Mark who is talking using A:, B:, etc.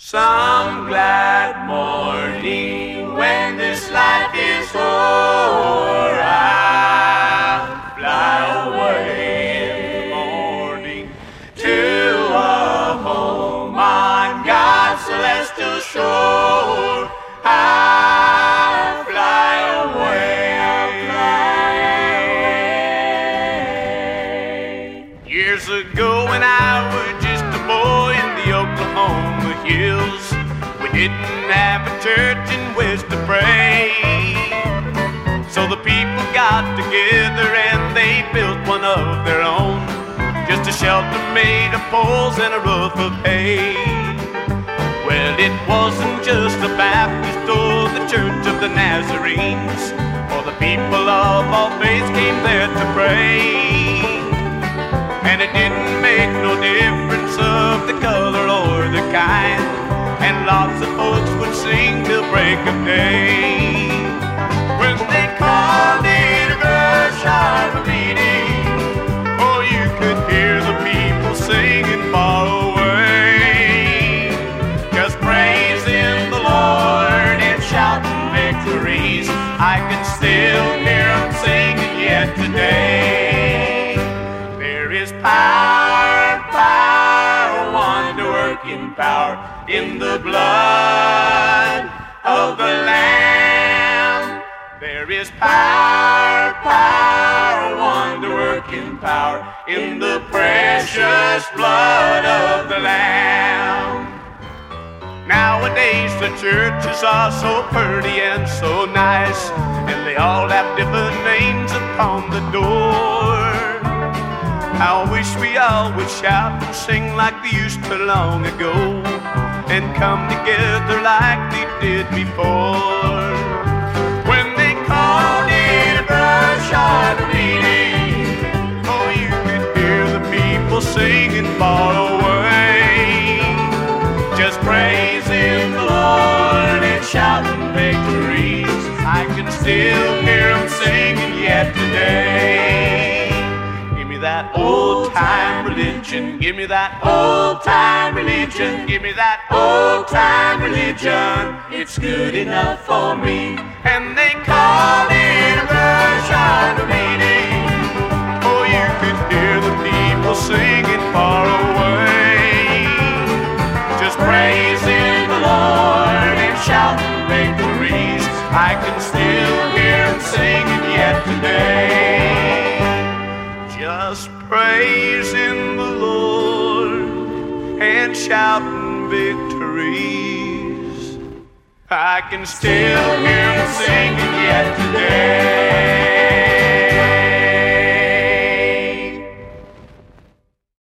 A: Some glad morning when this life is o'er, I'll fly away in the morning to a home on God's celestial shore. I'll fly away, Years ago when I was just a boy in the Oklahoma hills, we didn't have a church in which to pray. So the people got together and they built one of their own, just a shelter made of poles and a roof of hay. Well, it wasn't just a Baptist or the Church of the Nazarenes, for the people of all faiths came there to pray. And it didn't make no difference of the color or the kind, and lots of folks would sing till break of day. When they called it a Gershon meeting, oh, you could hear the people singing far away, just praising the Lord and shouting victories. I can still hear them singing yet today. Power, power, wonder-working power in the blood of the Lamb. There is power, power, wonder-working power in the precious blood of the Lamb. Nowadays the churches are so pretty and so nice, and they all have different names upon the door. I wish we all would shout and sing like we used to long ago, and come together like they did before. When they called it a Gershon meeting, oh, you could hear the people singing far away, just praising the Lord and shouting victories. I can still hear them singing yet today. That old-time religion, give me that old-time religion, give me that old-time religion, it's good enough for me. And they call it a Gershon meeting, oh, you could hear the people singing far away, just praising the Lord and shouting victories. I can still hear them singing yet today, just praising the Lord and shouting victories. I can still hear them singing yet